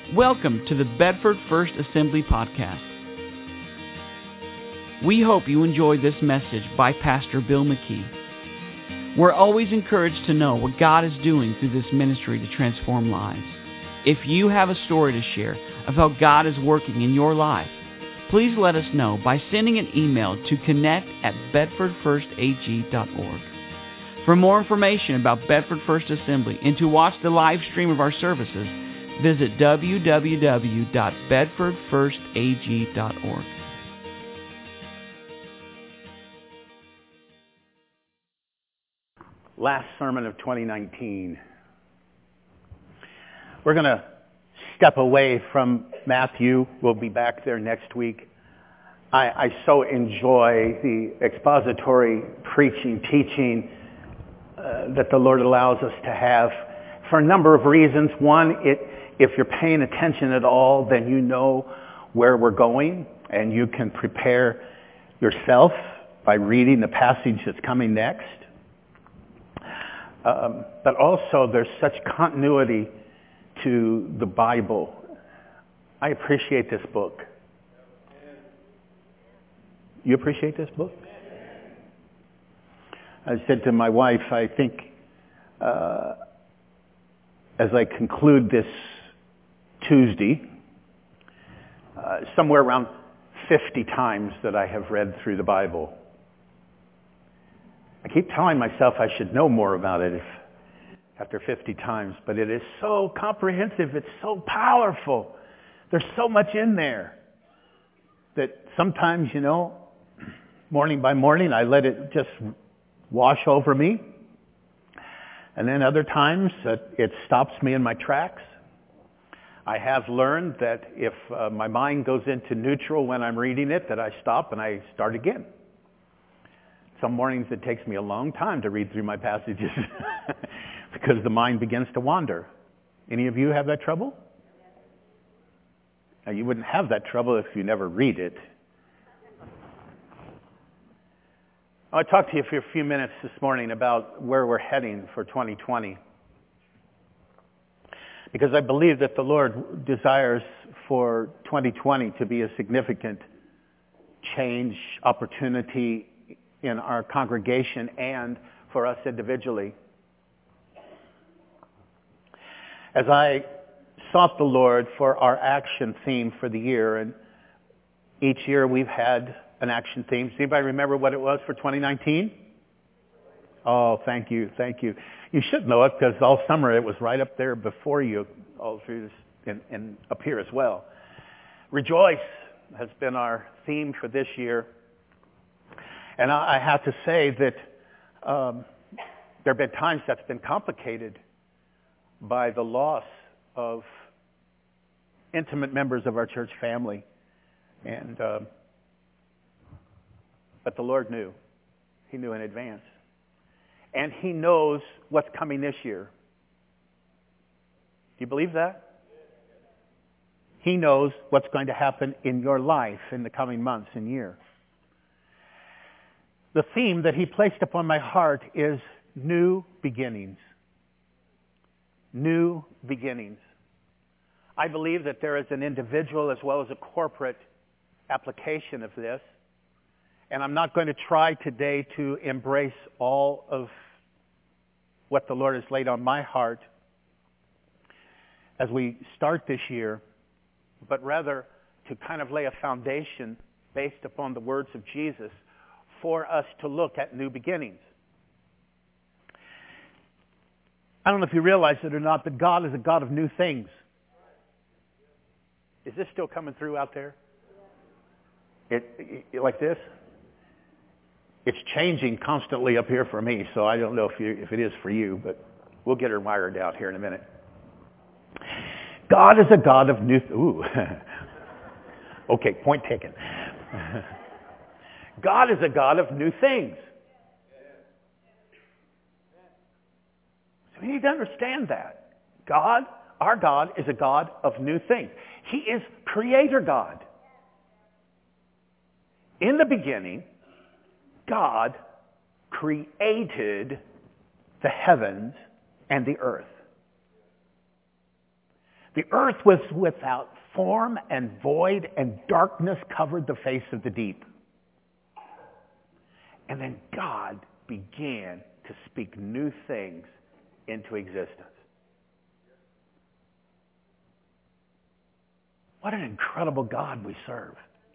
Welcome to the Bedford First Assembly Podcast. We hope you enjoyed this message by Pastor Bill McKee. We're always encouraged to know what God is doing through this ministry to transform lives. If you have a story to share of how God is working in your life, please let us know by sending an email to connect@bedfordfirstag.org. For more information about Bedford First Assembly and to watch the live stream of our services, visit www.bedfordfirstag.org. Last sermon of 2019. We're going to step away from Matthew. We'll be back there next week. I so enjoy the expository preaching, teaching that the Lord allows us to have for a number of reasons. One, if you're paying attention at all, then you know where we're going, and you can prepare yourself by reading the passage that's coming next. But also, there's such continuity to the Bible. I appreciate this book. You appreciate this book? I said to my wife, I think as I conclude this Tuesday, somewhere around 50 times that I have read through the Bible. I keep telling myself I should know more about it after 50 times, but it is so comprehensive, it's so powerful. There's so much in there that sometimes, morning by morning, I let it just wash over me. And then other times, it stops me in my tracks. I have learned that if my mind goes into neutral when I'm reading it, that I stop and I start again. Some mornings it takes me a long time to read through my passages because the mind begins to wander. Any of you have that trouble? Now, you wouldn't have that trouble if you never read it. I want to talk to you for a few minutes this morning about where we're heading for 2020. Because I believe that the Lord desires for 2020 to be a significant change, opportunity in our congregation and for us individually. As I sought the Lord for our action theme for the year, and each year we've had an action theme. Does anybody remember what it was for 2019? Oh, thank you. You should know it because all summer it was right up there before you, all through this, and up here as well. Rejoice has been our theme for this year. And I have to say that there have been times that's been complicated by the loss of intimate members of our church family. And but the Lord knew. He knew in advance. And He knows what's coming this year. Do you believe that? He knows what's going to happen in your life in the coming months and year. The theme that He placed upon my heart is new beginnings. New beginnings. I believe that there is an individual as well as a corporate application of this. And I'm not going to try today to embrace all of what the Lord has laid on my heart as we start this year, but rather to kind of lay a foundation based upon the words of Jesus for us to look at new beginnings. I don't know if you realize it or not, but God is a God of new things. Is this still coming through out there? It like this? It's changing constantly up here for me, so I don't know if it is for you, but we'll get her wired out here in a minute. God is a God of new... Ooh. Okay, point taken. God is a God of new things. So we need to understand that. God, our God, is a God of new things. He is Creator God. In the beginning, God created the heavens and the earth. The earth was without form and void, and darkness covered the face of the deep. And then God began to speak new things into existence. What an incredible God we serve.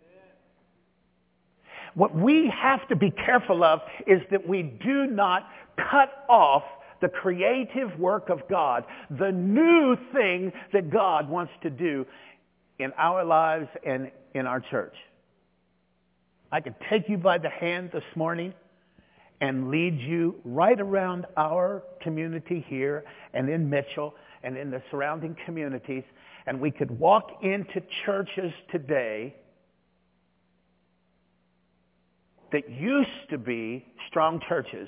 What we have to be careful of is that we do not cut off the creative work of God, the new thing that God wants to do in our lives and in our church. I could take you by the hand this morning and lead you right around our community here and in Mitchell and in the surrounding communities, and we could walk into churches today that used to be strong churches,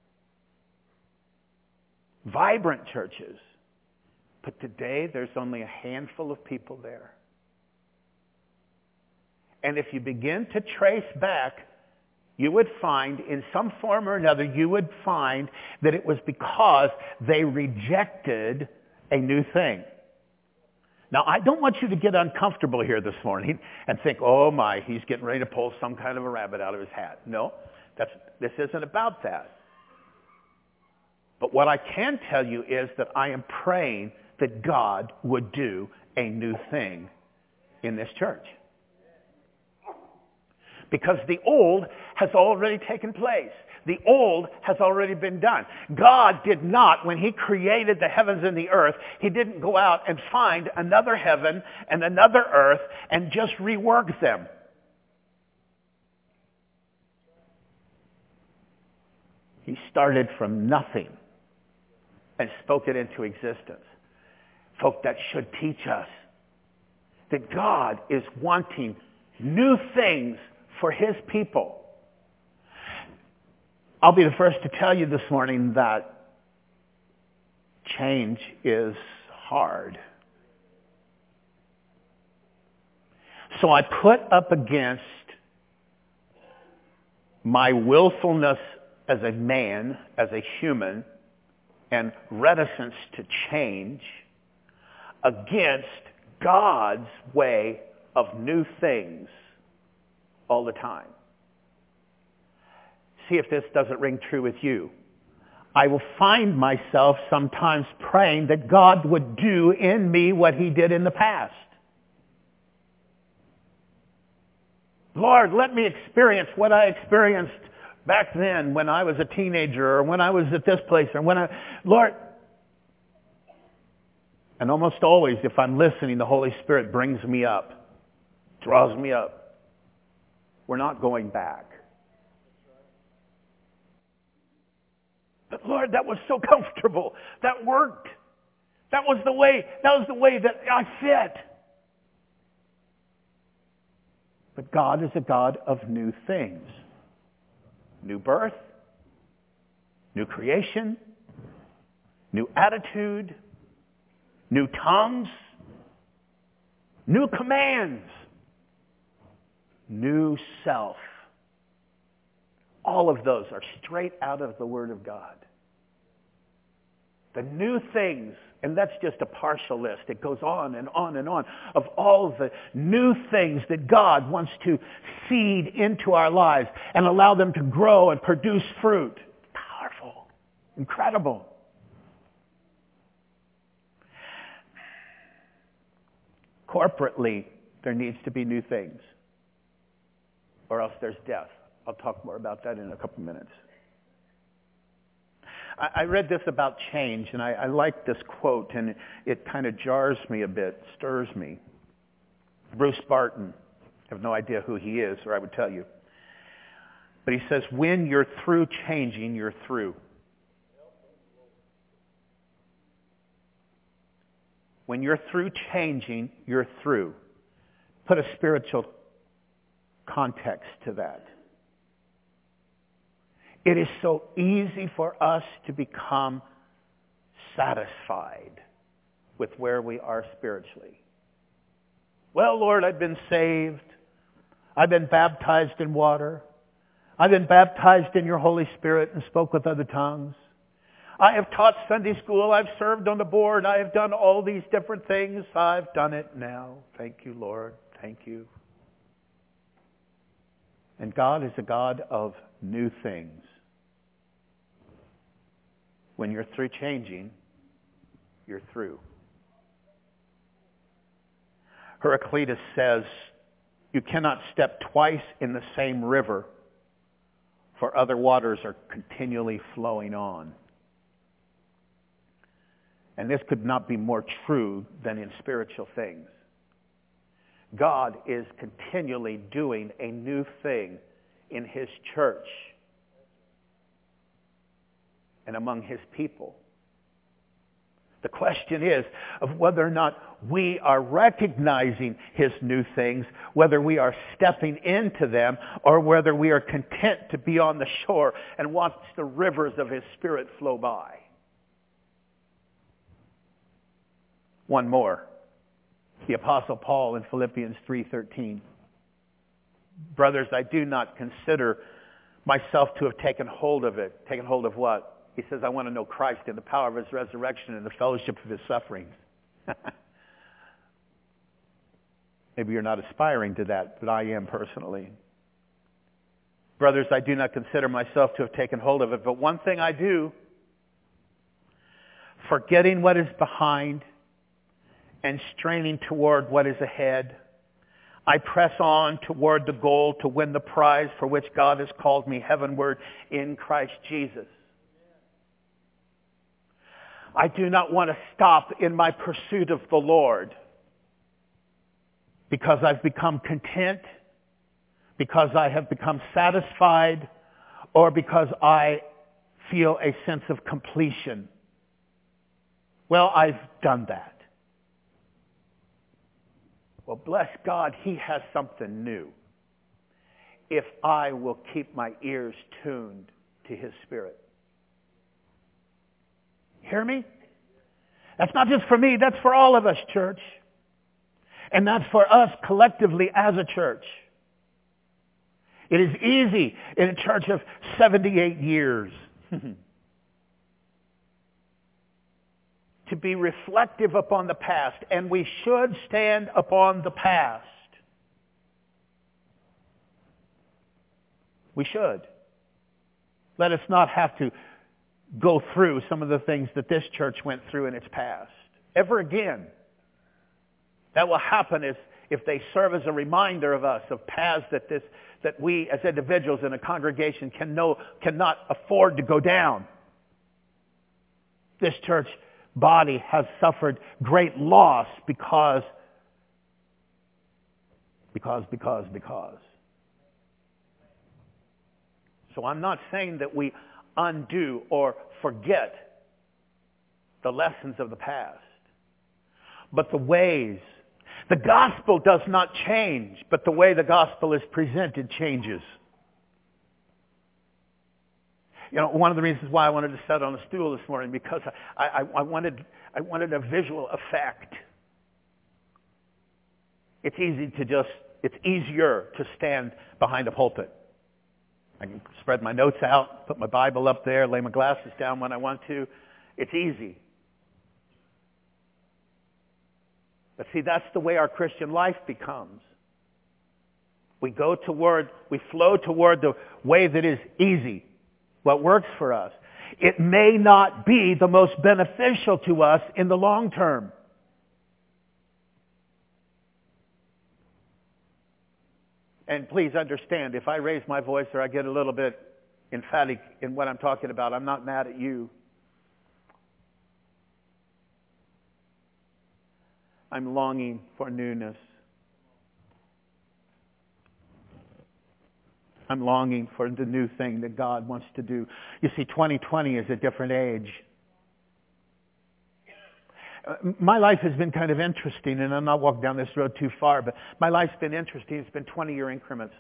vibrant churches, but today there's only a handful of people there. And if you begin to trace back, you would find, in some form or another, you would find that it was because they rejected a new thing. Now, I don't want you to get uncomfortable here this morning and think, oh my, he's getting ready to pull some kind of a rabbit out of his hat. No, this isn't about that. But what I can tell you is that I am praying that God would do a new thing in this church. Because the old has already taken place. The old has already been done. God did not, when he created the heavens and the earth, he didn't go out and find another heaven and another earth and just rework them. He started from nothing and spoke it into existence. Folk, that should teach us that God is wanting new things for his people. I'll be the first to tell you this morning that change is hard. So I put up against my willfulness as a man, as a human, and reticence to change against God's way of new things all the time. See if this doesn't ring true with you. I will find myself sometimes praying that God would do in me what he did in the past. Lord, let me experience what I experienced back then when I was a teenager, or when I was at this place, or Lord. And almost always, if I'm listening, the Holy Spirit brings me up, draws me up. We're not going back. But Lord, that was so comfortable. That worked. That was the way that I fit. But God is a God of new things. New birth, new creation, new attitude, new tongues, new commands, new self. All of those are straight out of the Word of God. The new things, and that's just a partial list. It goes on and on and on of all the new things that God wants to feed into our lives and allow them to grow and produce fruit. Powerful. Incredible. Corporately, there needs to be new things, or else there's death. I'll talk more about that in a couple minutes. I read this about change, and I like this quote, and it kind of jars me a bit, stirs me. Bruce Barton. I have no idea who he is, or I would tell you. But he says, when you're through changing, you're through. When you're through changing, you're through. Put a spiritual context to that. It is so easy for us to become satisfied with where we are spiritually. Well, Lord, I've been saved. I've been baptized in water. I've been baptized in your Holy Spirit and spoke with other tongues. I have taught Sunday school. I've served on the board. I have done all these different things. I've done it now. Thank you, Lord. Thank you. And God is a God of new things. When you're through changing, you're through. Heraclitus says, you cannot step twice in the same river, for other waters are continually flowing on. And this could not be more true than in spiritual things. God is continually doing a new thing in His church and among His people. The question is of whether or not we are recognizing His new things, whether we are stepping into them, or whether we are content to be on the shore and watch the rivers of His Spirit flow by. One more. The Apostle Paul in Philippians 3:13. Brothers, I do not consider myself to have taken hold of it. Taken hold of what? He says, I want to know Christ and the power of His resurrection and the fellowship of His sufferings. Maybe you're not aspiring to that, but I am personally. Brothers, I do not consider myself to have taken hold of it, but one thing I do, forgetting what is behind and straining toward what is ahead, I press on toward the goal to win the prize for which God has called me heavenward in Christ Jesus. I do not want to stop in my pursuit of the Lord because I've become content, because I have become satisfied, or because I feel a sense of completion. Well, I've done that. Well, bless God, He has something new. If I will keep my ears tuned to His Spirit. Hear me? That's not just for me, that's for all of us, church. And that's for us collectively as a church. It is easy in a church of 78 years to be reflective upon the past, and we should stand upon the past. We should. Let us not have to go through some of the things that this church went through in its past ever again. That will happen if they serve as a reminder of us of paths that we as individuals in a congregation cannot afford to go down. This church body has suffered great loss because. So I'm not saying that we undo or forget the lessons of the past. But the ways, the gospel does not change, but the way the gospel is presented changes. You know, one of the reasons why I wanted to sit on a stool this morning, because I wanted a visual effect. It's easier to stand behind a pulpit. I can spread my notes out, put my Bible up there, lay my glasses down when I want to. It's easy. But see, that's the way our Christian life becomes. We flow toward the way that is easy, what works for us. It may not be the most beneficial to us in the long term. And please understand, if I raise my voice or I get a little bit emphatic in what I'm talking about, I'm not mad at you. I'm longing for newness. I'm longing for the new thing that God wants to do. You see, 2020 is a different age. My life has been kind of interesting, and I'm not walking down this road too far, but my life's been interesting. It's been 20-year increments.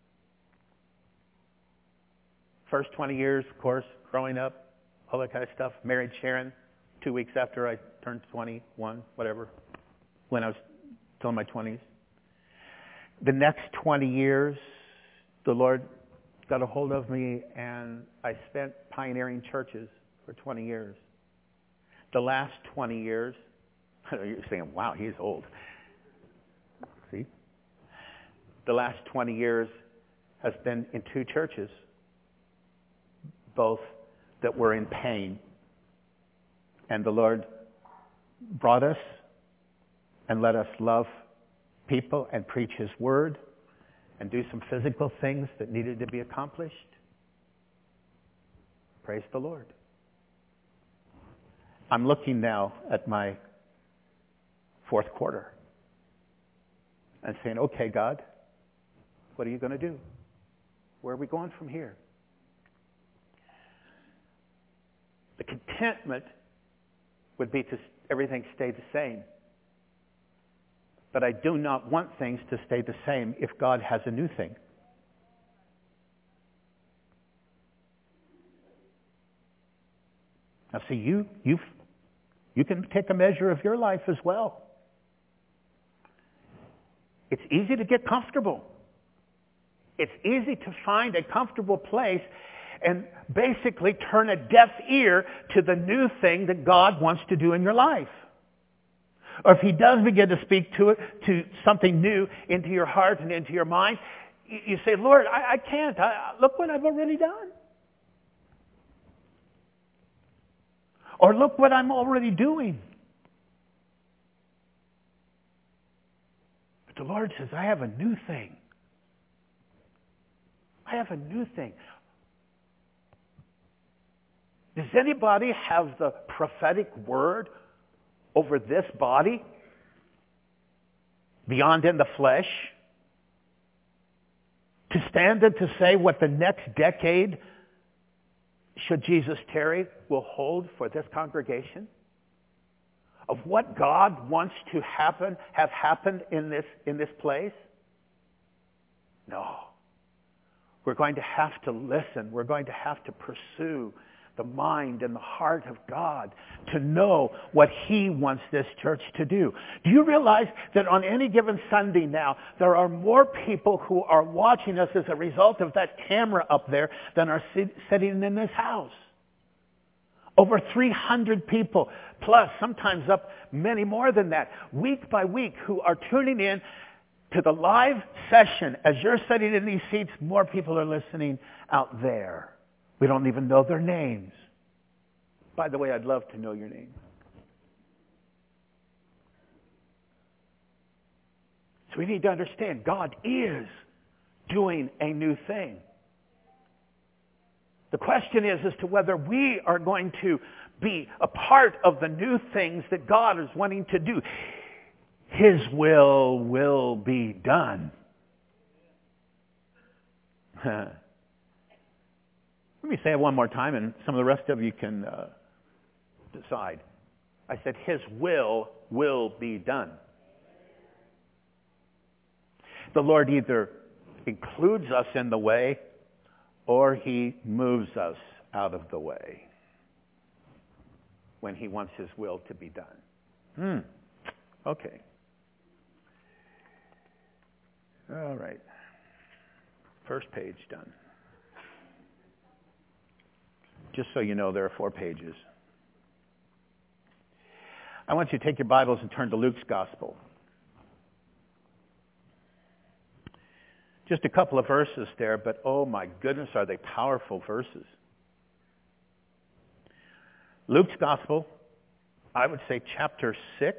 First 20 years, of course, growing up, all that kind of stuff. Married Sharon 2 weeks after I turned 21, whatever, when I was still in my 20s. The next 20 years, the Lord got a hold of me, and I spent pioneering churches for 20 years. The last 20 years, you're saying, wow, he's old. See? The last 20 years has been in two churches, both that were in pain. And the Lord brought us and let us love people and preach His Word and do some physical things that needed to be accomplished. Praise the Lord. I'm looking now at my fourth quarter and saying, okay, God, what are you going to do? Where are we going from here? The contentment would be to everything stay the same. But I do not want things to stay the same if God has a new thing. Now see, you can take a measure of your life as well. It's easy to get comfortable. It's easy to find a comfortable place and basically turn a deaf ear to the new thing that God wants to do in your life. Or if He does begin to speak to something new into your heart and into your mind, you say, Lord, I can't. Look what I've already done. Or look what I'm already doing. But the Lord says, I have a new thing. I have a new thing. Does anybody have the prophetic word over this body? Beyond in the flesh? To stand and to say what the next decade, should Jesus tarry, will hold for this congregation? Of what God wants to have happened in this place? No. We're going to have to listen. We're going to have to pursue the mind and the heart of God to know what He wants this church to do. Do you realize that on any given Sunday now, there are more people who are watching us as a result of that camera up there than are sitting in this house? Over 300 people, plus sometimes up many more than that, week by week, who are tuning in to the live session. As you're sitting in these seats, more people are listening out there. We don't even know their names. By the way, I'd love to know your name. So we need to understand God is doing a new thing. The question is as to whether we are going to be a part of the new things that God is wanting to do. His will be done. Let me say it one more time, and some of the rest of you can decide. I said, His will be done. The Lord either includes us in the way, or He moves us out of the way when He wants His will to be done. Okay. All right. First page done. Just so you know, there are 4 pages. I want you to take your Bibles and turn to Luke's Gospel. Just a couple of verses there, but oh my goodness, are they powerful verses. Luke's Gospel, I would say chapter 6.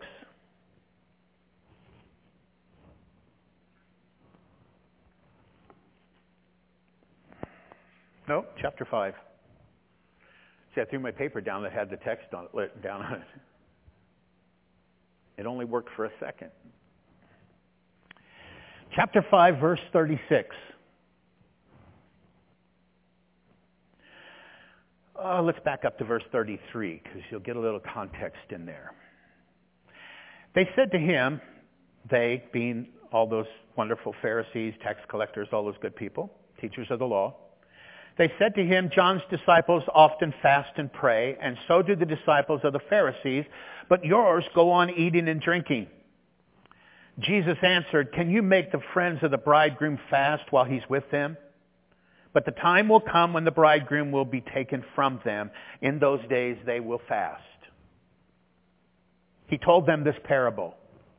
No, chapter 5. See, I threw my paper down that had the text on it, down on it. It only worked for a second. Chapter 5, verse 36. Let's back up to verse 33, because you'll get a little context in there. They said to him, they being all those wonderful Pharisees, tax collectors, all those good people, teachers of the law, they said to him, John's disciples often fast and pray, and so do the disciples of the Pharisees, but yours go on eating and drinking. Jesus answered, can you make the friends of the bridegroom fast while he's with them? But the time will come when the bridegroom will be taken from them. In those days they will fast. He told them this parable.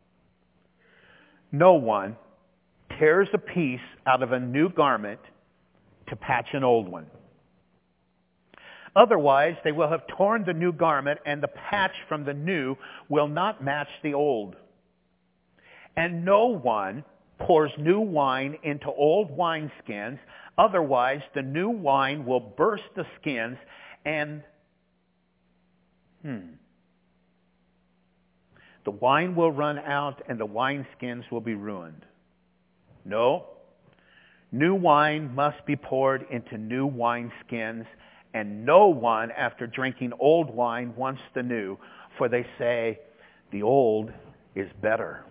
No one tears a piece out of a new garment to patch an old one. Otherwise, they will have torn the new garment, and the patch from the new will not match the old. And no one pours new wine into old wineskins. Otherwise, the new wine will burst the skins, and the wine will run out, and the wineskins will be ruined. No, new wine must be poured into new wineskins, and no one, after drinking old wine, wants the new, for they say, the old is better.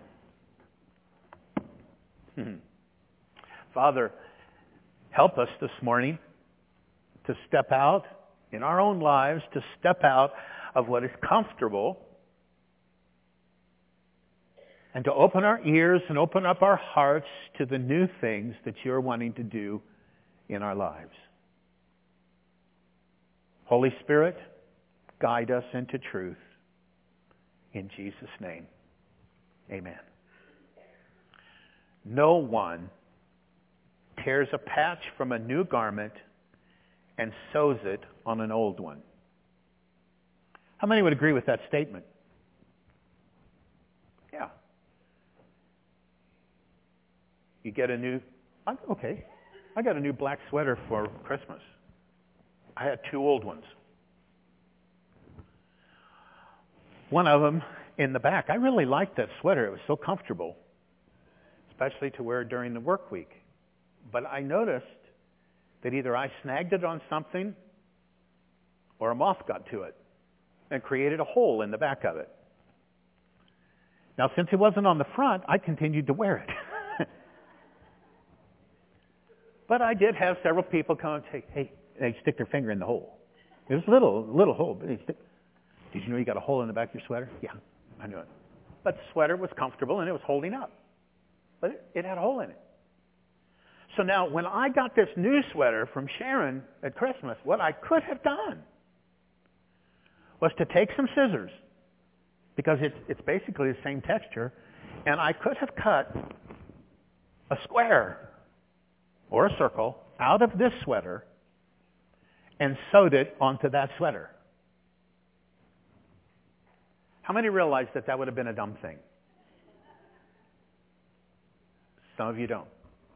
Father, help us this morning to step out in our own lives, to step out of what is comfortable, and to open our ears and open up our hearts to the new things that you're wanting to do in our lives. Holy Spirit, guide us into truth. In Jesus' name, amen. No one tears a patch from a new garment and sews it on an old one. How many would agree with that statement? Yeah. You get a new, okay, I got a new black sweater for Christmas. I had two old ones. One of them in the back, I really liked that sweater. It was so comfortable, especially to wear during the work week. But I noticed that either I snagged it on something or a moth got to it and created a hole in the back of it. Now, since it wasn't on the front, I continued to wear it. But I did have several people come and say, hey, they stick their finger in the hole. It was a little hole. But did you know you got a hole in the back of your sweater? Yeah, I knew it. But the sweater was comfortable and it was holding up. But it had a hole in it. So now when I got this new sweater from Sharon at Christmas, what I could have done was to take some scissors, because it's basically the same texture, and I could have cut a square or a circle out of this sweater and sewed it onto that sweater. How many realize that that would have been a dumb thing? Some of you don't.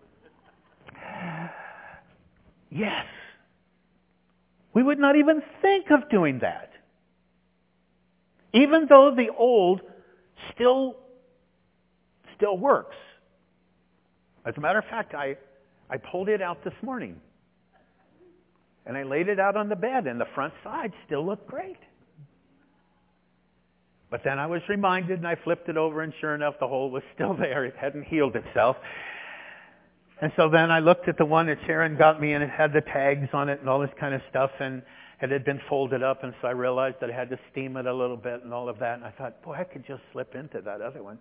Yes. We would not even think of doing that. Even though the old still works. As a matter of fact, I pulled it out this morning. And I laid it out on the bed, and the front side still looked great. But then I was reminded, and I flipped it over, and sure enough, the hole was still there. It hadn't healed itself. And so then I looked at the one that Sharon got me, and it had the tags on it and all this kind of stuff, and it had been folded up, and so I realized that I had to steam it a little bit and all of that. And I thought, boy, I could just slip into that other one.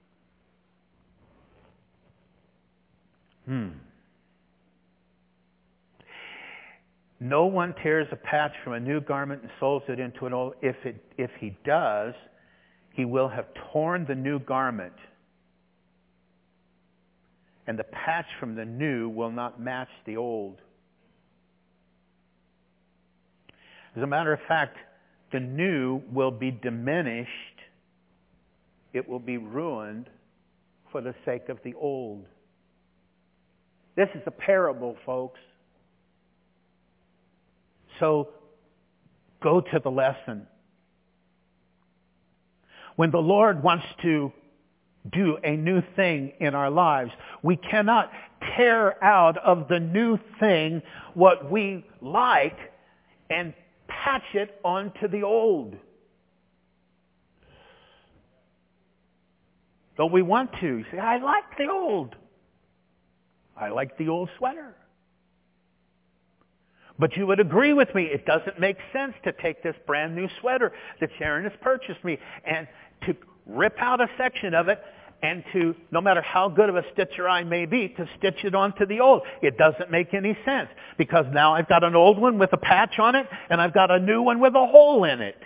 No one tears a patch from a new garment and sews it into an old. If he does, he will have torn the new garment, and the patch from the new will not match the old. As a matter of fact, the new will be diminished. It will be ruined for the sake of the old. This is a parable, folks. So go to the lesson. When the Lord wants to do a new thing in our lives, we cannot tear out of the new thing what we like and patch it onto the old. Don't we want to? You say, I like the old. I like the old sweater. But you would agree with me, it doesn't make sense to take this brand new sweater that Sharon has purchased me and to rip out a section of it and to, no matter how good of a stitcher I may be, to stitch it onto the old. It doesn't make any sense, because now I've got an old one with a patch on it, and I've got a new one with a hole in it.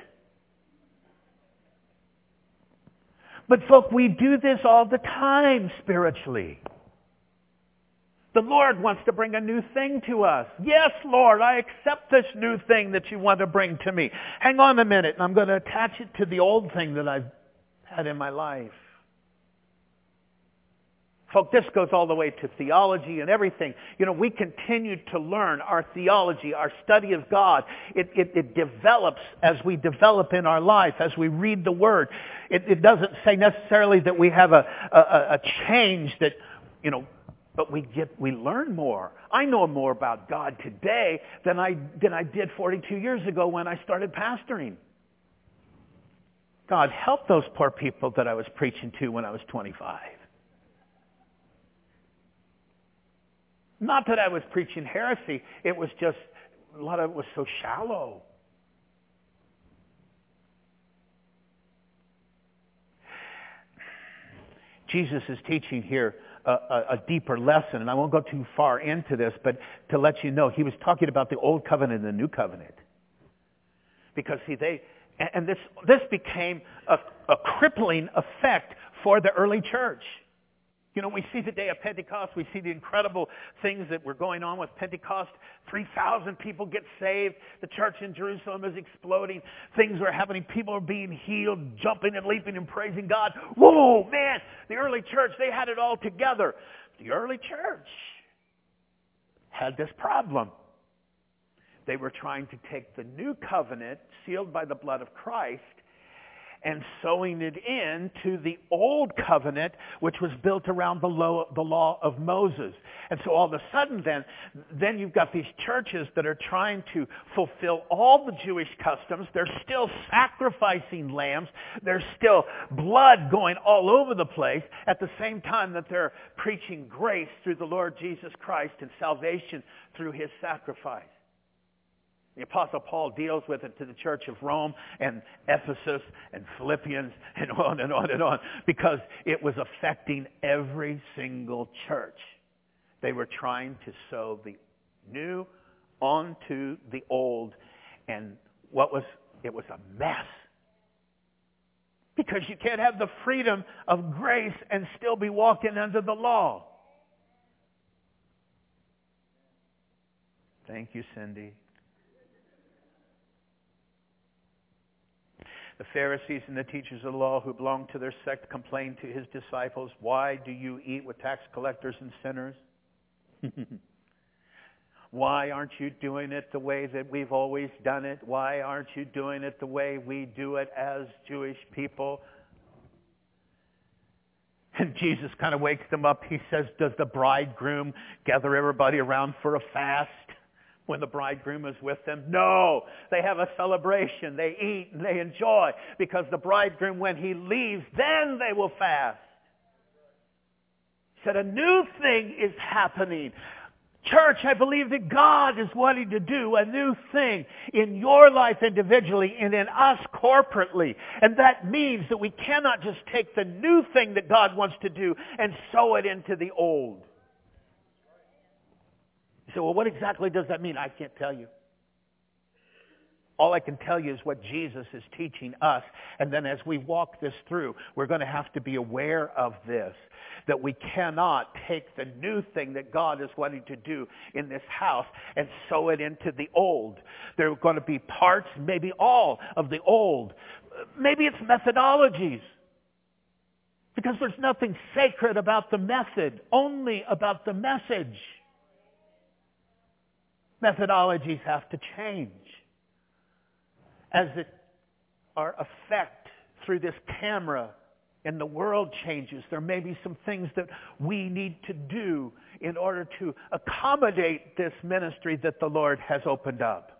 But folks, we do this all the time spiritually. The Lord wants to bring a new thing to us. Yes, Lord, I accept this new thing that you want to bring to me. Hang on a minute, and I'm going to attach it to the old thing that I've had in my life. Folks, this goes all the way to theology and everything. We continue to learn our theology, our study of God. It develops as we develop in our life, as we read the Word. It doesn't say necessarily that we have a change that, but we learn more. I know more about God today than I did 42 years ago when I started pastoring. God help those poor people that I was preaching to when I was 25. Not that I was preaching heresy. It was just, a lot of it was so shallow. Jesus is teaching here a deeper lesson, and I won't go too far into this, but to let you know, he was talking about the Old Covenant and the New Covenant. Because this became a crippling effect for the early church. We see the day of Pentecost. We see the incredible things that were going on with Pentecost. 3,000 people get saved. The church in Jerusalem is exploding. Things are happening. People are being healed, jumping and leaping and praising God. Whoa, man! The early church, they had it all together. The early church had this problem. They were trying to take the new covenant, sealed by the blood of Christ, and sewing it into the old covenant, which was built around the law of Moses. And so all of a sudden then you've got these churches that are trying to fulfill all the Jewish customs. They're still sacrificing lambs. There's still blood going all over the place at the same time that they're preaching grace through the Lord Jesus Christ and salvation through his sacrifice. The Apostle Paul deals with it to the church of Rome and Ephesus and Philippians and on and on and on, because it was affecting every single church. They were trying to sew the new onto the old, and it was a mess. Because you can't have the freedom of grace and still be walking under the law. Thank you, Cindy. The Pharisees and the teachers of the law who belonged to their sect complained to his disciples, "Why do you eat with tax collectors and sinners?" Why aren't you doing it the way that we've always done it? Why aren't you doing it the way we do it as Jewish people? And Jesus kind of wakes them up. He says, does the bridegroom gather everybody around for a fast when the bridegroom is with them? No, they have a celebration. They eat and they enjoy, because the bridegroom, when he leaves, then they will fast. He said, a new thing is happening. Church, I believe that God is wanting to do a new thing in your life individually and in us corporately. And that means that we cannot just take the new thing that God wants to do and sew it into the old. You say, well, what exactly does that mean? I can't tell you. All I can tell you is what Jesus is teaching us. And then as we walk this through, we're going to have to be aware of this, that we cannot take the new thing that God is wanting to do in this house and sew it into the old. There are going to be parts, maybe all of the old. Maybe it's methodologies. Because there's nothing sacred about the method, only about the message. Methodologies have to change. As our effect through this camera and the world changes, there may be some things that we need to do in order to accommodate this ministry that the Lord has opened up.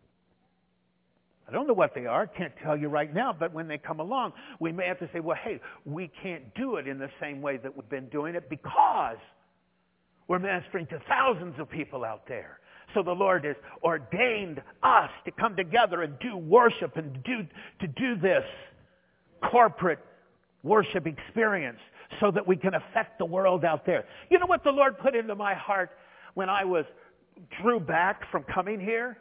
I don't know what they are. I can't tell you right now, but when they come along, we may have to say, well, hey, we can't do it in the same way that we've been doing it because we're ministering to thousands of people out there. So the Lord has ordained us to come together and do worship and to do this corporate worship experience so that we can affect the world out there. You know what the Lord put into my heart when I drew back from coming here?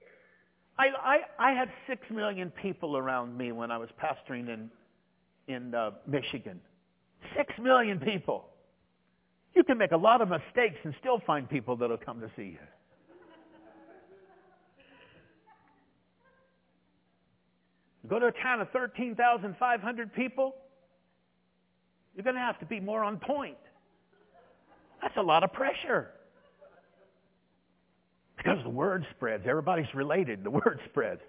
I had 6 million people around me when I was pastoring in Michigan. 6 million people. You can make a lot of mistakes and still find people that will come to see you. Go to a town of 13,500 people, you're going to have to be more on point. That's a lot of pressure. Because the word spreads. Everybody's related. The word spreads.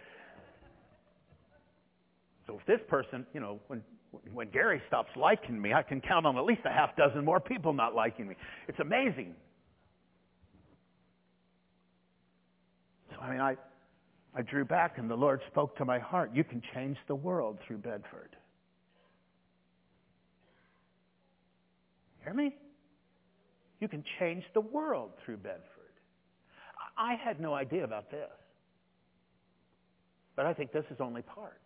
So if this person, when Gary stops liking me, I can count on at least a half dozen more people not liking me. It's amazing. So, I drew back and the Lord spoke to my heart. You can change the world through Bedford. Hear me? You can change the world through Bedford. I had no idea about this. But I think this is only part.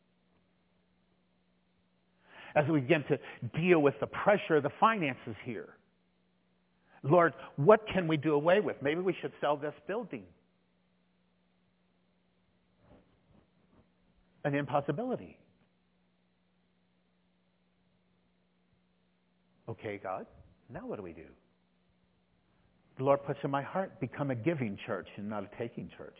As we begin to deal with the pressure of the finances here, Lord, what can we do away with? Maybe we should sell this building. An impossibility. Okay, God, now what do we do? The Lord puts in my heart, become a giving church and not a taking church.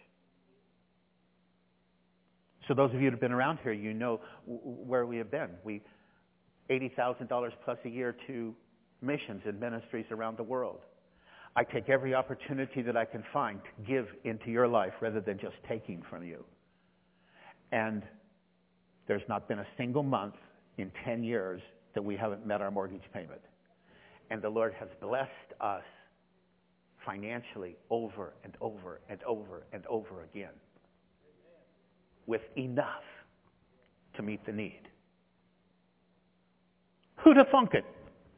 So those of you that have been around here, you know where we have been. We $80,000 plus a year to missions and ministries around the world. I take every opportunity that I can find to give into your life rather than just taking from you. And there's not been a single month in 10 years that we haven't met our mortgage payment. And the Lord has blessed us financially over and over and over and over again with enough to meet the need. Who'd have thunk it?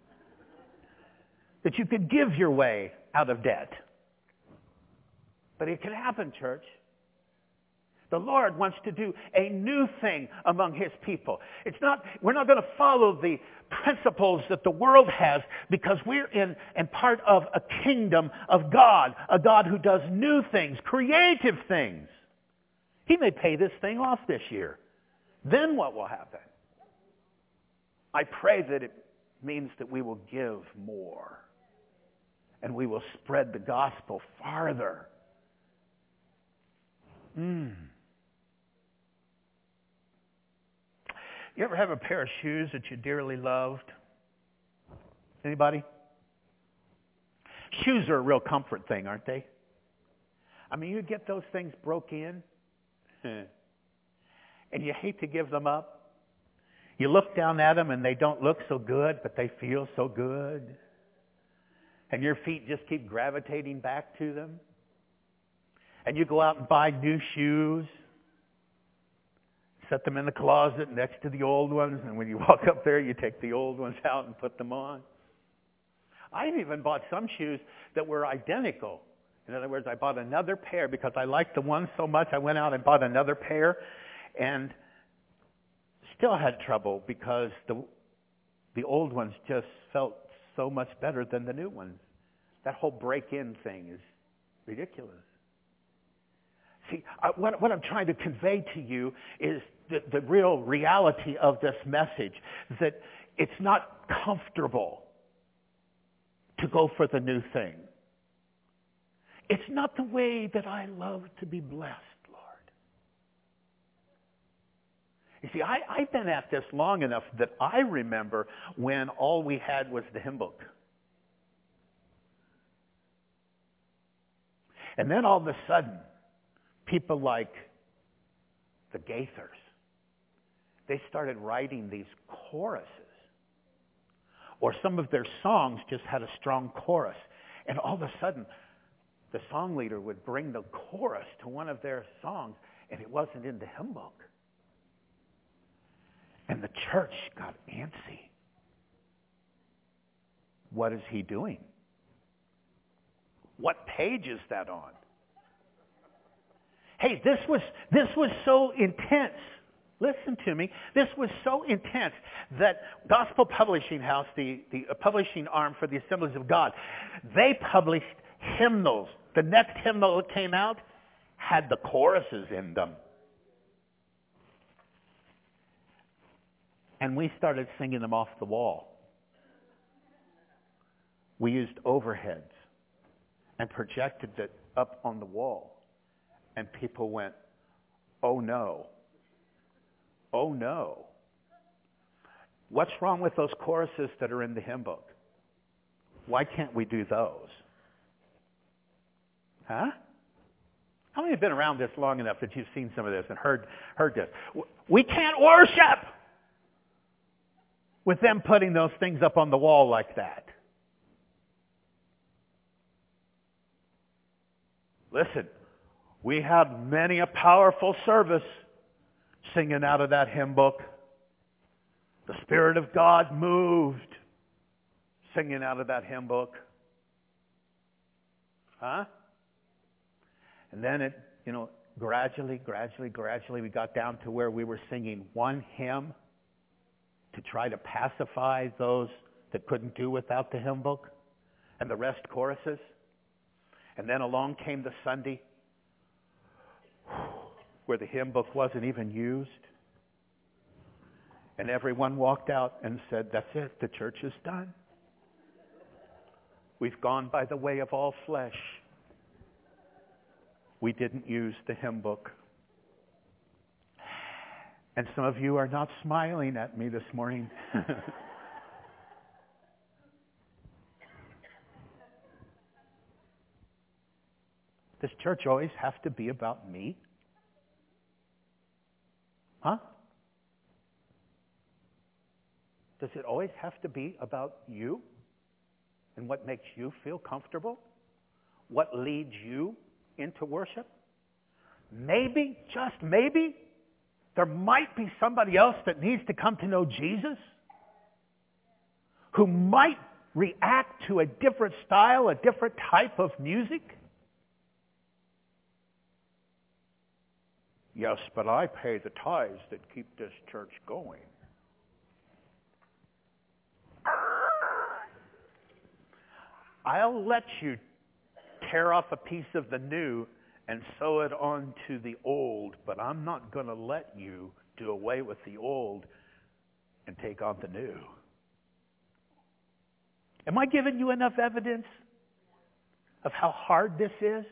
That you could give your way out of debt. But it can happen, church. The Lord wants to do a new thing among His people. We're not going to follow the principles that the world has because we're in and part of a kingdom of God, a God who does new things, creative things. He may pay this thing off this year. Then what will happen? I pray that it means that we will give more and we will spread the gospel farther. You ever have a pair of shoes that you dearly loved? Anybody? Shoes are a real comfort thing, aren't they? You get those things broke in, and you hate to give them up. You look down at them and they don't look so good, but they feel so good. And your feet just keep gravitating back to them. And you go out and buy new shoes. Set them in the closet next to the old ones, and when you walk up there, you take the old ones out and put them on. I've even bought some shoes that were identical. In other words, I bought another pair because I liked the one so much, I went out and bought another pair, and still had trouble because the old ones just felt so much better than the new ones. That whole break-in thing is ridiculous. See, what I'm trying to convey to you is the real reality of this message, that it's not comfortable to go for the new thing. It's not the way that I love to be blessed, Lord. You see, I've been at this long enough that I remember when all we had was the hymn book. And then all of a sudden, people like the Gaithers, they started writing these choruses. Or some of their songs just had a strong chorus. And all of a sudden, the song leader would bring the chorus to one of their songs, and it wasn't in the hymn book. And the church got antsy. What is he doing? What page is that on? Hey, this was so intense Listen to me. This was so intense that Gospel Publishing House, the publishing arm for the Assemblies of God, they published hymnals. The next hymnal that came out had the choruses in them. And we started singing them off the wall. We used overheads and projected it up on the wall. And people went, oh no. Oh no. What's wrong with those choruses that are in the hymn book? Why can't we do those? Huh? How many have been around this long enough that you've seen some of this and heard this? We can't worship with them putting those things up on the wall like that. Listen, we had many a powerful service singing out of that hymn book. The Spirit of God moved singing out of that hymn book. Huh? And then it, gradually, we got down to where we were singing one hymn to try to pacify those that couldn't do without the hymn book, and the rest choruses. And then along came the Sunday where the hymn book wasn't even used. And everyone walked out and said, that's it, the church is done. We've gone by the way of all flesh. We didn't use the hymn book. And some of you are not smiling at me this morning. Does church always have to be about me? Huh? Does it always have to be about you and what makes you feel comfortable? What leads you into worship? Maybe, just maybe, there might be somebody else that needs to come to know Jesus who might react to a different style, a different type of music. Yes, but I pay the tithes that keep this church going. I'll let you tear off a piece of the new and sew it onto the old, but I'm not going to let you do away with the old and take on the new. Am I giving you enough evidence of how hard this is?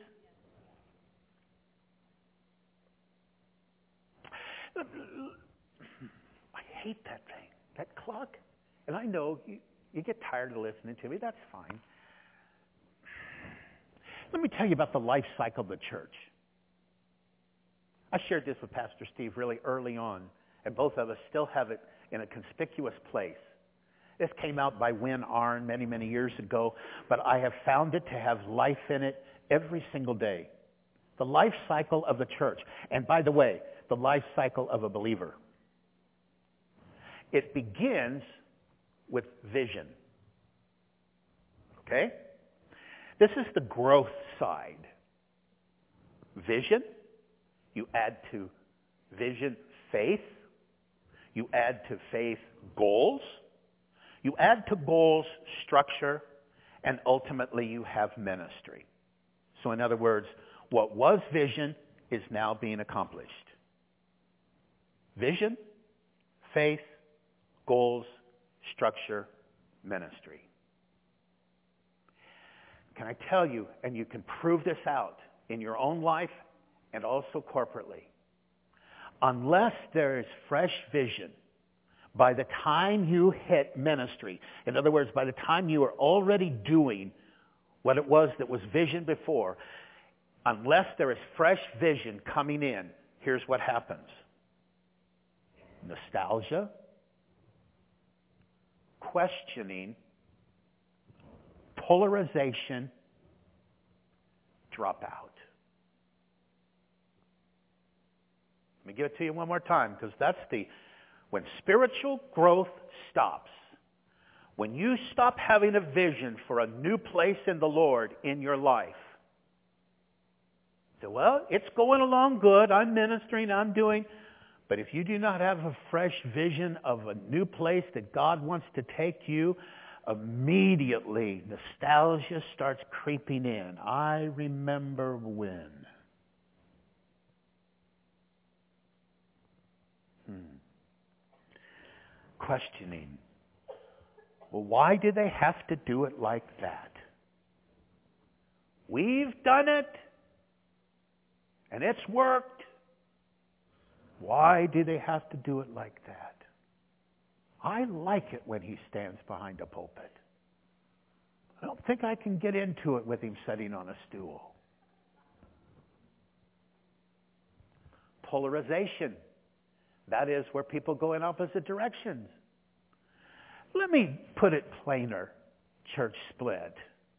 I hate that thing, that clock. And I know you get tired of listening to me. That's fine. Let me tell you about the life cycle of the church. I shared this with Pastor Steve really early on, and both of us still have it in a conspicuous place. This came out by Win Arn many, many years ago, but I have found it to have life in it every single day. The life cycle of the church. And by the way, the life cycle of a believer. It begins with vision. Okay? This is the growth side. Vision. You add to vision faith. You add to faith goals. You add to goals structure. And ultimately you have ministry. So in other words, what was vision is now being accomplished. Vision, faith, goals, structure, ministry. Can I tell you, and you can prove this out in your own life and also corporately, unless there is fresh vision by the time you hit ministry, in other words, by the time you are already doing what it was that was vision before, unless there is fresh vision coming in, here's what happens. Nostalgia, questioning, polarization, drop out. Let me give it to you one more time, because that's when spiritual growth stops. When you stop having a vision for a new place in the Lord in your life. So, well, it's going along good. I'm ministering, I'm doing. But if you do not have a fresh vision of a new place that God wants to take you, immediately nostalgia starts creeping in. I remember when. Questioning. Well, why do they have to do it like that? We've done it, and it's worked. Why do they have to do it like that? I like it when he stands behind a pulpit. I don't think I can get into it with him sitting on a stool. Polarization. That is where people go in opposite directions. Let me put it plainer. Church split.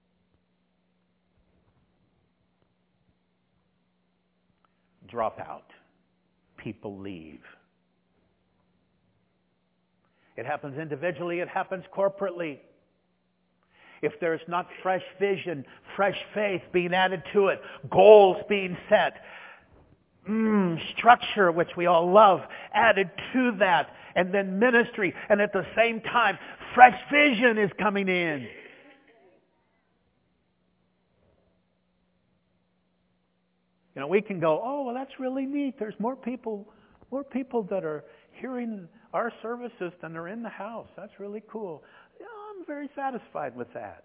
Drop out. People leave. It happens individually. It happens corporately. If there's not fresh vision, fresh faith being added to it, goals being set, structure, which we all love, added to that, and then ministry, and at the same time, fresh vision is coming in. You know, we can go, oh, well, that's really neat. There's more people that are hearing our services than are in the house. That's really cool. Yeah, I'm very satisfied with that.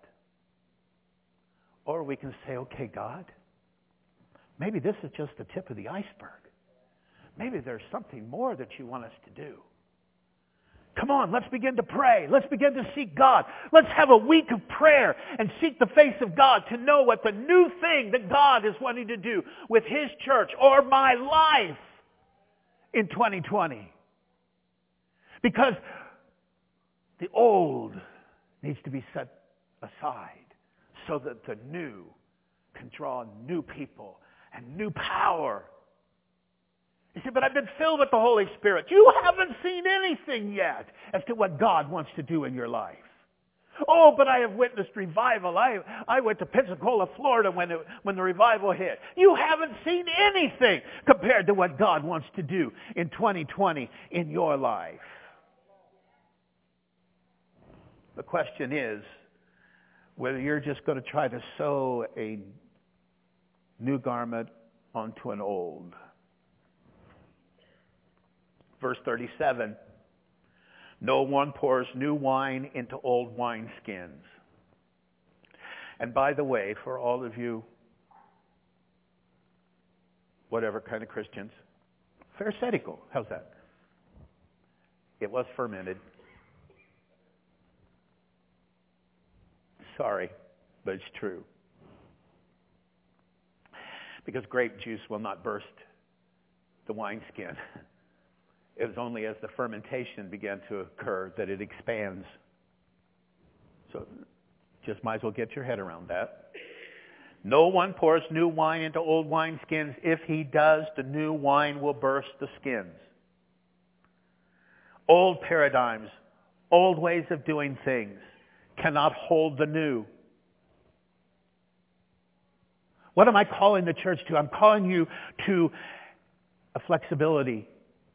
Or we can say, okay, God, maybe this is just the tip of the iceberg. Maybe there's something more that you want us to do. Come on, let's begin to pray. Let's begin to seek God. Let's have a week of prayer and seek the face of God to know what the new thing that God is wanting to do with His church or my life in 2020. Because the old needs to be set aside so that the new can draw new people and new power. You say, but I've been filled with the Holy Spirit. You haven't seen anything yet as to what God wants to do in your life. Oh, but I have witnessed revival. I went to Pensacola, Florida when the revival hit. You haven't seen anything compared to what God wants to do in 2020 in your life. The question is whether you're just going to try to sew a new garment onto an old. Verse 37, no one pours new wine into old wineskins. And by the way, for all of you, whatever kind of Christians, pharisaical, how's that? It was fermented. Sorry, but it's true. Because grape juice will not burst the wineskin. It was only as the fermentation began to occur that it expands. So just might as well get your head around that. No one pours new wine into old wineskins. If he does, the new wine will burst the skins. Old paradigms, old ways of doing things cannot hold the new. What am I calling the church to? I'm calling you to a flexibility.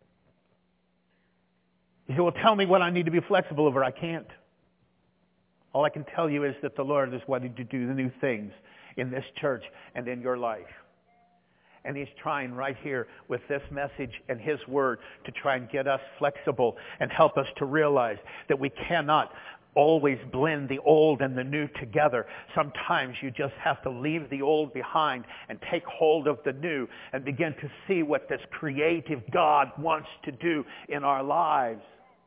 You say, well, tell me what I need to be flexible over. I can't. All I can tell you is that the Lord is wanting to do the new things in this church and in your life. And He's trying right here with this message and His Word to try and get us flexible and help us to realize that we cannot always blend the old and the new together. Sometimes you just have to leave the old behind and take hold of the new and begin to see what this creative God wants to do in our lives.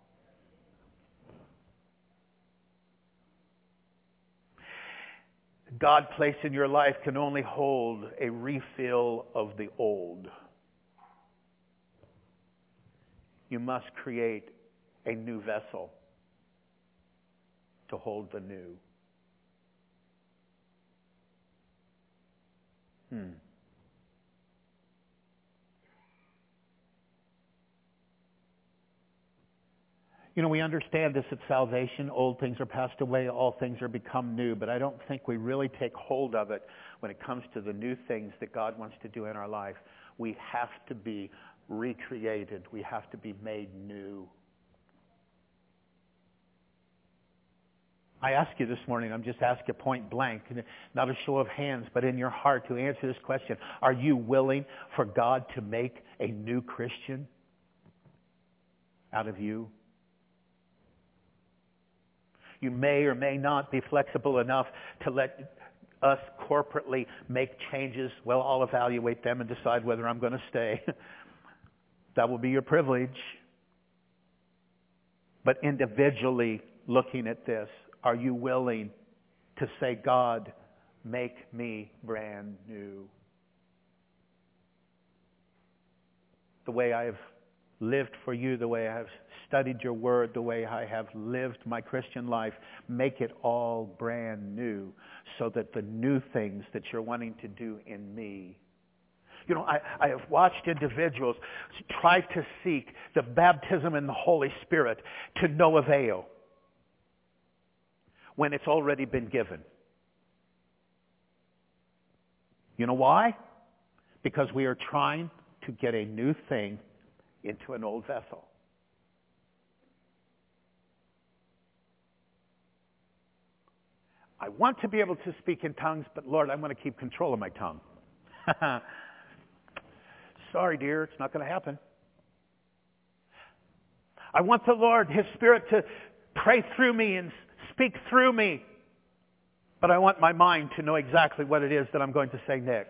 God placed in your life can only hold a refill of the old. You must create a new vessel to hold the new. You know, we understand this at salvation. Old things are passed away, all things are become new. But I don't think we really take hold of it when it comes to the new things that God wants to do in our life. We have to be recreated. We have to be made new. I ask you this morning, I'm just asking you point blank, not a show of hands, but in your heart to answer this question. Are you willing for God to make a new Christian out of you? You may or may not be flexible enough to let us corporately make changes. Well, I'll evaluate them and decide whether I'm going to stay. That will be your privilege. But individually looking at this, are you willing to say, God, make me brand new? The way I have lived for you, the way I have studied your word, the way I have lived my Christian life, make it all brand new so that the new things that you're wanting to do in me. You know, I have watched individuals try to seek the baptism in the Holy Spirit to no avail when it's already been given. You know why? Because we are trying to get a new thing into an old vessel. I want to be able to speak in tongues, but Lord, I want to keep control of my tongue. Sorry, dear, it's not going to happen. I want the Lord, His Spirit, to pray through me and speak through me, but I want my mind to know exactly what it is that I'm going to say next.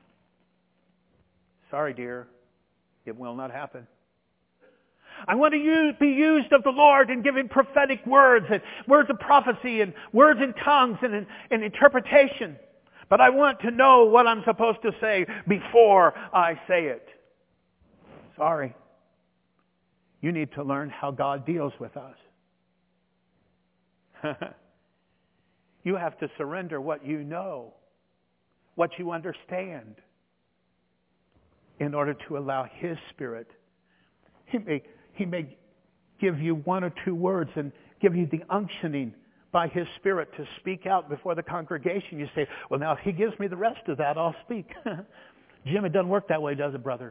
Sorry, dear, it will not happen. I want to be used of the Lord in giving prophetic words and words of prophecy and words in tongues and interpretation. But I want to know what I'm supposed to say before I say it. Sorry. You need to learn how God deals with us. You have to surrender what you know, what you understand, in order to allow His Spirit. He may give you one or two words and give you the unctioning by His Spirit to speak out before the congregation. You say, well, now if He gives me the rest of that, I'll speak. Jim, it doesn't work that way, does it, brother?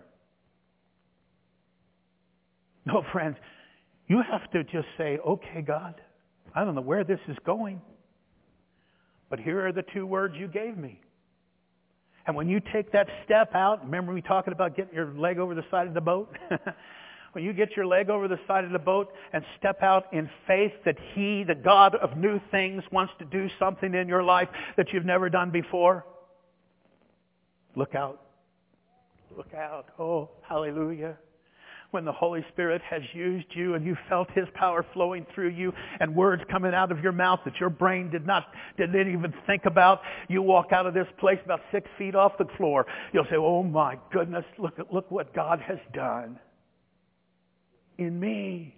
No, friends, you have to just say, okay, God, I don't know where this is going, but here are the two words you gave me. And when you take that step out, remember we talking about getting your leg over the side of the boat? When you get your leg over the side of the boat and step out in faith that He, the God of new things, wants to do something in your life that you've never done before, look out. Look out. Oh, hallelujah. When the Holy Spirit has used you and you felt His power flowing through you and words coming out of your mouth that your brain didn't even think about, you walk out of this place about 6 feet off the floor. You'll say, oh my goodness, look what God has done in me.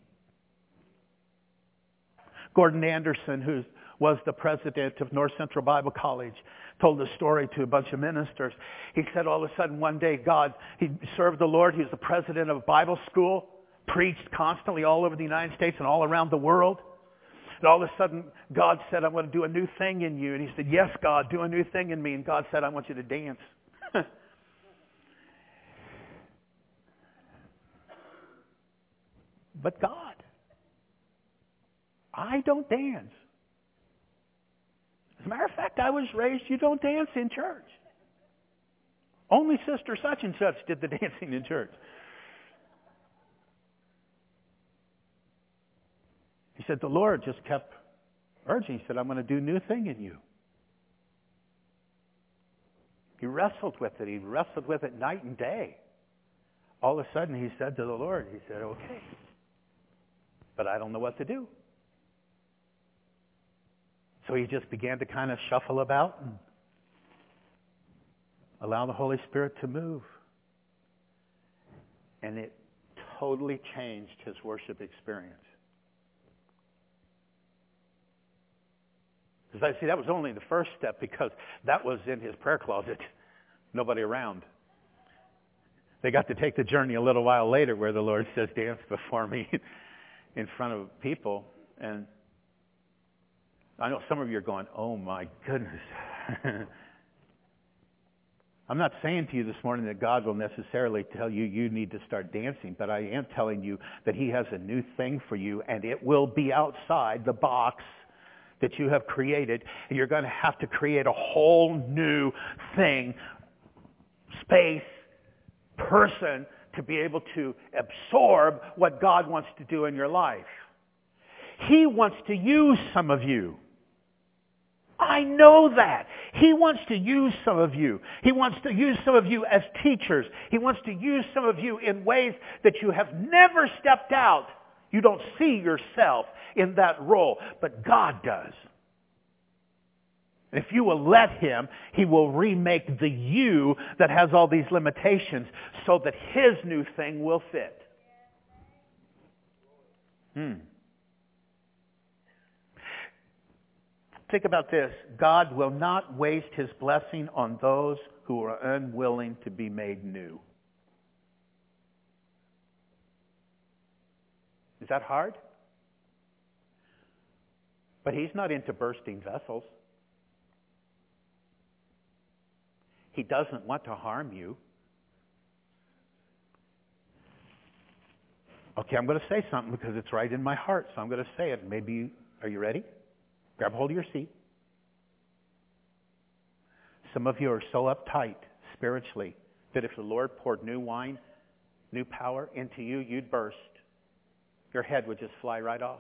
Gordon Anderson, who was the president of North Central Bible College, told a story to a bunch of ministers. He said all of a sudden one day he served the Lord. He was the president of a Bible school, preached constantly all over the United States and all around the world. And all of a sudden God said, I want to do a new thing in you. And he said, yes, God, do a new thing in me. And God said, I want you to dance. But God, I don't dance. As a matter of fact, I was raised, you don't dance in church. Only Sister such and such did the dancing in church. He said, the Lord just kept urging. He said, I'm going to do a new thing in you. He wrestled with it. He wrestled with it night and day. All of a sudden, he said to the Lord, he said, okay, but I don't know what to do. So he just began to kind of shuffle about and allow the Holy Spirit to move. And it totally changed his worship experience. Because I see that was only the first step, because that was in his prayer closet. Nobody around. They got to take the journey a little while later where the Lord says, dance before me in front of people. And I know some of you are going, oh my goodness. I'm not saying to you this morning that God will necessarily tell you you need to start dancing, but I am telling you that He has a new thing for you, and it will be outside the box that you have created, and you're going to have to create a whole new thing, space, person, to be able to absorb what God wants to do in your life. He wants to use some of you. I know that. He wants to use some of you. He wants to use some of you as teachers. He wants to use some of you in ways that you have never stepped out. You don't see yourself in that role, but God does. And if you will let Him, He will remake the you that has all these limitations so that His new thing will fit. Think about this. God will not waste His blessing on those who are unwilling to be made new. Is that hard? But He's not into bursting vessels. He doesn't want to harm you. Okay, I'm going to say something because it's right in my heart, so I'm going to say it. Maybe, are you ready? Grab hold of your seat. Some of you are so uptight spiritually that if the Lord poured new wine, new power into you, you'd burst. Your head would just fly right off.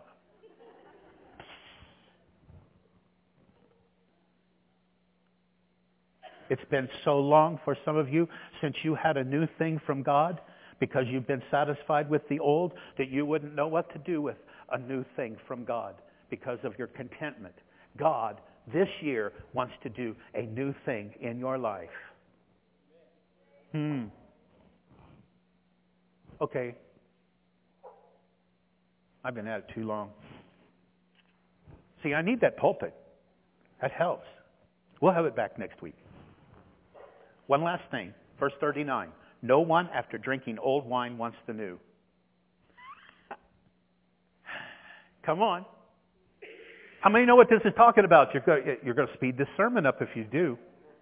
It's been so long for some of you since you had a new thing from God because you've been satisfied with the old that you wouldn't know what to do with a new thing from God because of your contentment. God, this year, wants to do a new thing in your life. Okay. I've been at it too long. See, I need that pulpit. That helps. We'll have it back next week. One last thing. Verse 39. No one, after drinking old wine, wants the new. Come on. How many know what this is talking about? You're going to speed this sermon up if you do.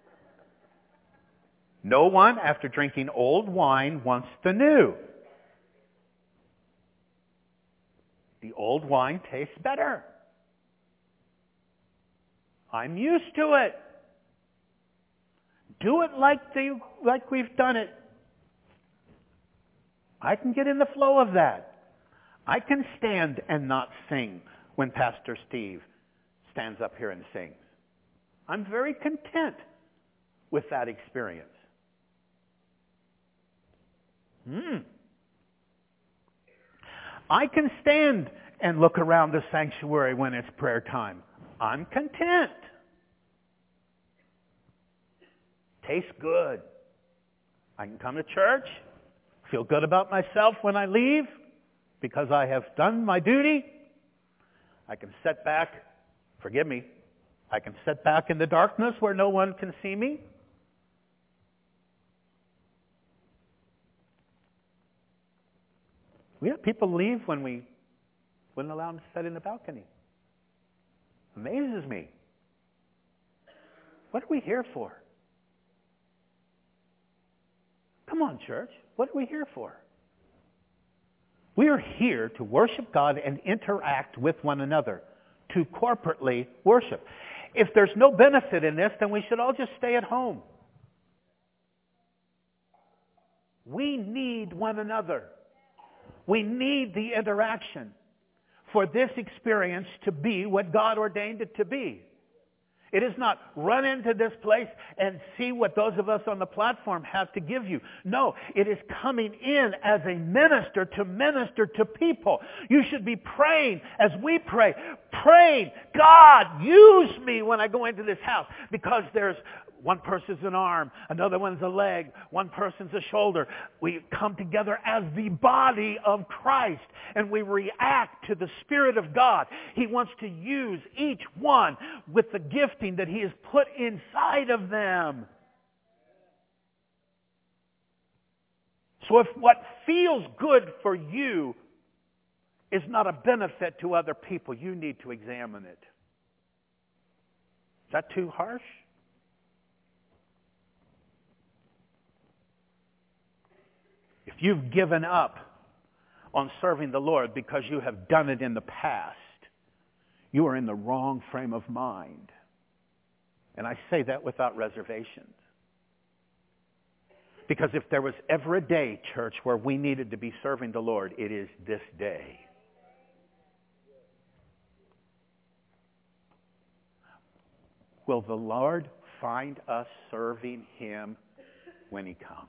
No one, after drinking old wine, wants the new. The old wine tastes better. I'm used to it. Do it like we've done it. I can get in the flow of that. I can stand and not sing when Pastor Steve stands up here and sings. I'm very content with that experience. I can stand and look around the sanctuary when it's prayer time. I'm content. Tastes good. I can come to church, feel good about myself when I leave because I have done my duty. I can sit back, forgive me, I can sit back in the darkness where no one can see me. We have people leave when we wouldn't allow them to sit in the balcony. Amazes me. What are we here for? Come on, church. What are we here for? We are here to worship God and interact with one another, to corporately worship. If there's no benefit in this, then we should all just stay at home. We need one another. We need the interaction for this experience to be what God ordained it to be. It is not run into this place and see what those of us on the platform have to give you. No, it is coming in as a minister to people. You should be praying as we pray. Praying, God, use me when I go into this house. Because there's one person's an arm, another one's a leg, one person's a shoulder. We come together as the body of Christ and we react to the Spirit of God. He wants to use each one with the gifting that He has put inside of them. So if what feels good for you is not a benefit to other people, you need to examine it. Is that too harsh? you've given up on serving the Lord because you have done it in the past, you are in the wrong frame of mind. And I say that without reservations. Because if there was ever a day, church, where we needed to be serving the Lord, it is this day. Will the Lord find us serving Him when He comes?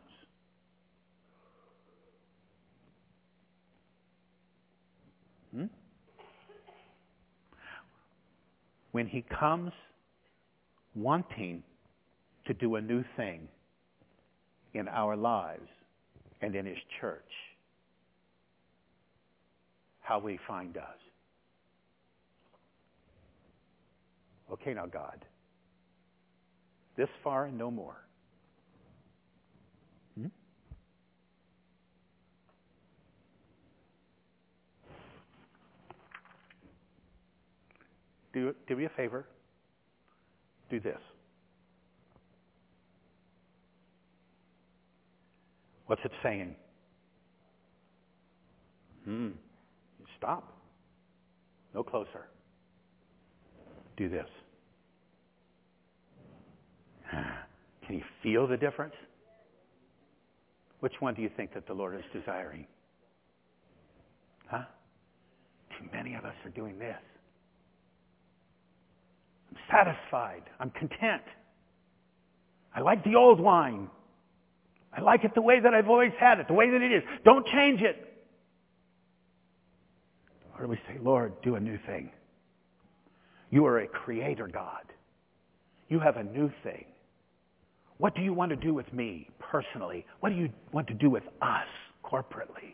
When He comes wanting to do a new thing in our lives and in His church, how will He find us? Okay, now God, this far and no more. Do me a favor. Do this. What's it saying? Stop. No closer. Do this. Can you feel the difference? Which one do you think that the Lord is desiring? Huh? Too many of us are doing this. I'm satisfied. I'm content. I like the old wine. I like it the way that I've always had it, the way that it is. Don't change it. Or do we say, Lord, do a new thing? You are a creator God. You have a new thing. What do you want to do with me personally? What do you want to do with us corporately?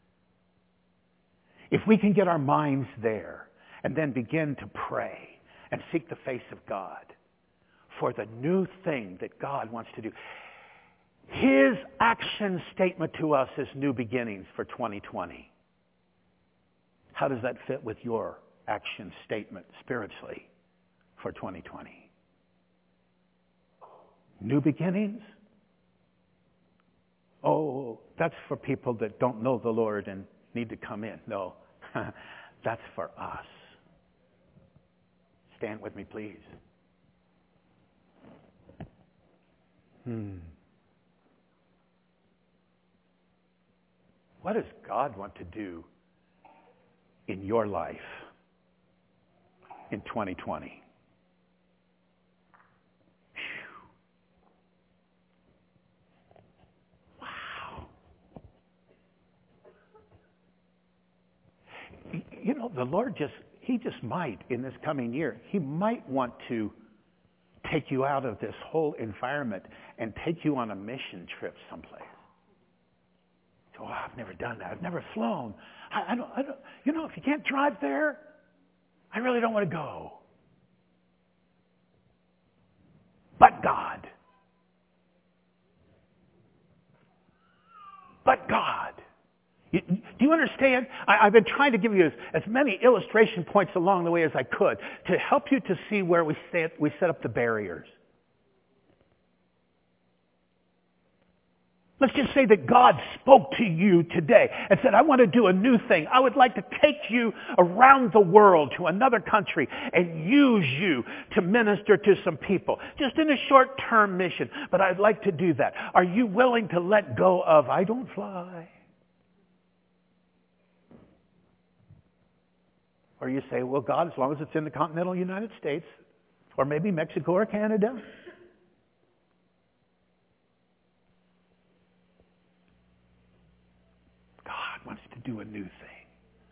If we can get our minds there and then begin to pray and seek the face of God for the new thing that God wants to do. His action statement to us is new beginnings for 2020. How does that fit with your action statement spiritually for 2020? New beginnings? Oh, that's for people that don't know the Lord and need to come in. No, that's for us. Stand with me, please. What does God want to do in your life in 2020? Wow. You know, the Lord He just might, in this coming year, He might want to take you out of this whole environment and take you on a mission trip someplace. So, I've never done that. I've never flown. I don't, you know, if you can't drive there, I really don't want to go. But God. But God. Do you understand? I've been trying to give you as many illustration points along the way as I could to help you to see where we set up the barriers. Let's just say that God spoke to you today and said, I want to do a new thing. I would like to take you around the world to another country and use you to minister to some people. Just in a short-term mission, but I'd like to do that. Are you willing to let go of, I don't fly? Or you say, well, God, as long as it's in the continental United States, or maybe Mexico or Canada. God wants to do a new thing.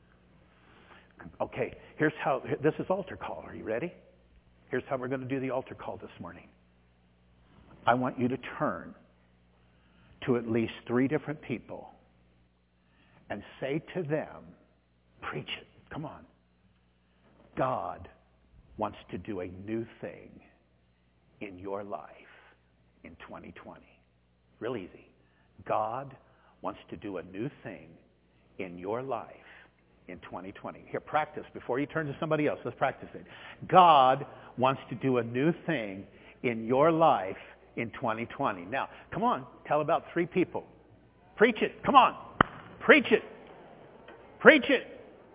Okay, here's how, this is altar call. Are you ready? Here's how we're going to do the altar call this morning. I want you to turn to at least 3 different people and say to them, preach it, come on. God wants to do a new thing in your life in 2020. Real easy. God wants to do a new thing in your life in 2020. Here, practice. Before you turn to somebody else, let's practice it. God wants to do a new thing in your life in 2020. Now, come on, tell about 3 people. Preach it. Come on. Preach it. Preach it.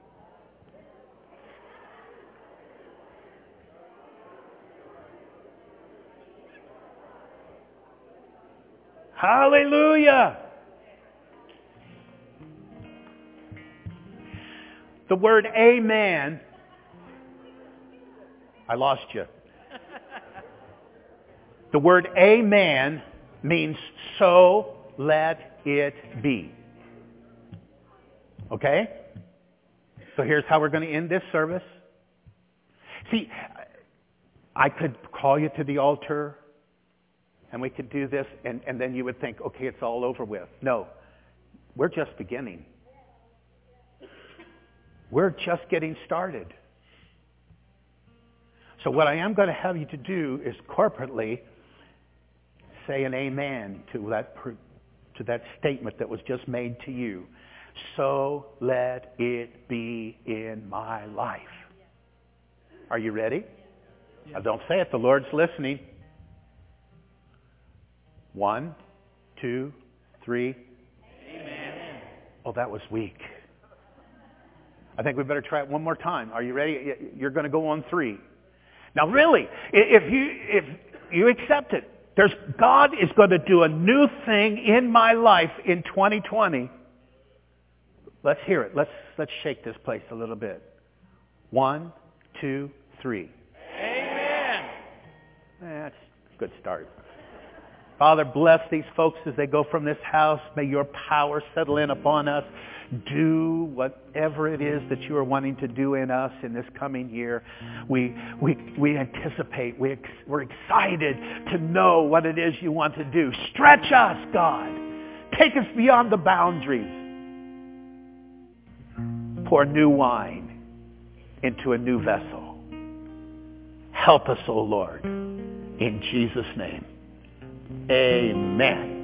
Hallelujah. The word amen, I lost you. The word amen means so let it be. Okay? So here's how we're going to end this service. See, I could call you to the altar and we could do this and then you would think, okay, it's all over with. No, we're just beginning. We're just getting started. So what I am going to have you to do is corporately say an amen to that statement that was just made to you. So let it be in my life. Are you ready? Now don't say it. The Lord's listening. 1, 2, 3. Amen. Oh, that was weak. I think we better try it one more time. Are you ready? You're going to go on 3. Now really, if you accept it, God is going to do a new thing in my life in 2020. Let's hear it. Let's shake this place a little bit. 1, 2, 3. Amen. That's a good start. Father, bless these folks as they go from this house. May your power settle in upon us. Do whatever it is that you are wanting to do in us in this coming year. We anticipate. We're excited to know what it is you want to do. Stretch us, God. Take us beyond the boundaries. Pour new wine into a new vessel. Help us, O Lord. In Jesus' name. Amen.